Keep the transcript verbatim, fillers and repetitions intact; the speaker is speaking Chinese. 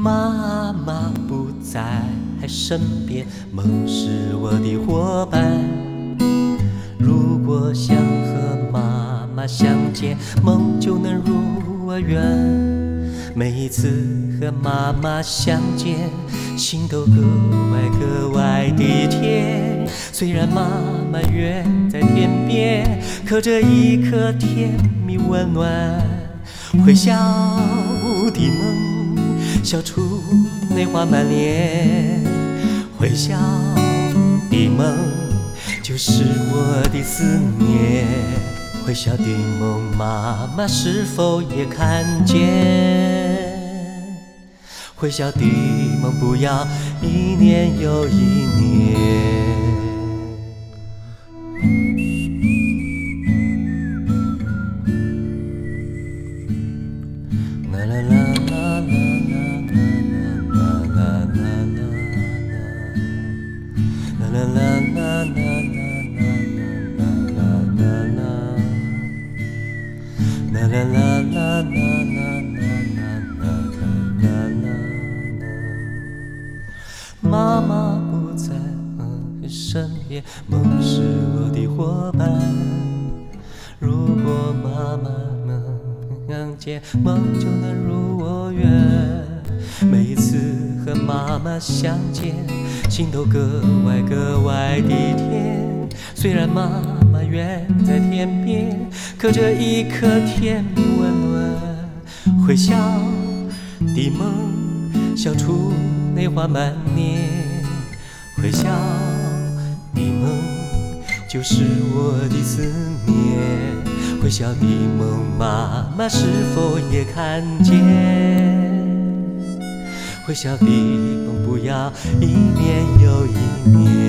妈妈不在身边，梦是我的伙伴。如果想和妈妈相见，梦就能入我愿。每一次和妈妈相见，心都格外格外的甜。虽然妈妈远在天边，可这一刻甜蜜温暖，会笑的梦，笑出泪花满脸。会笑的梦，就是我的思念。会笑的梦，妈妈是否也看见？会笑的梦，不要一年又一年。啦啦啦啦啦啦啦啦啦啦啦啦啦啦啦啦啦妈妈不在身边，梦是我的伙伴。如果妈妈能相见，梦就能入我愿。每一次和妈妈相见，心都格外格外的甜。虽然妈妈远在天边，可这一刻甜蜜温暖。会笑的梦，笑出泪花满面。会笑的梦，就是我的思念。会笑的梦，妈妈是否也看见？会笑的梦，不要一年又一年。